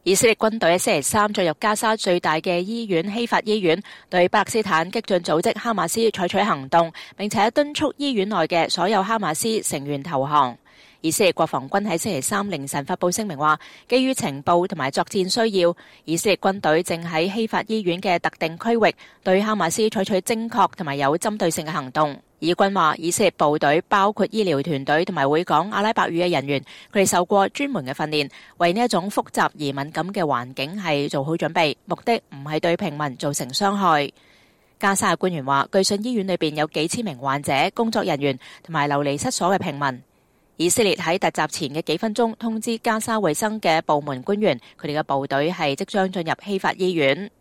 以色列軍隊喺星期三進入加沙最大嘅醫院希法醫院，對巴勒斯坦激進組織哈馬斯採取行動，並且敦促醫院內嘅所有哈馬斯成員投降。以色列國防軍喺星期三凌晨發佈聲明話，基於情報同埋作戰需要，以色列軍隊正喺希法醫院嘅特定區域對哈馬斯採取精確同埋有針對性嘅行動。以軍話，以色列部隊包括醫療團隊同埋會講阿拉伯語嘅人員，佢哋受過專門嘅訓練，為呢一種複雜而敏感嘅環境係做好準備，目的唔係對平民造成傷害。加沙嘅官員話，據信醫院裏邊有幾千名患者、工作人員同埋流離失所嘅平民。以色列喺突襲前嘅幾分鐘通知加沙衛生嘅部門官員，佢哋嘅部隊係即將進入希法醫院。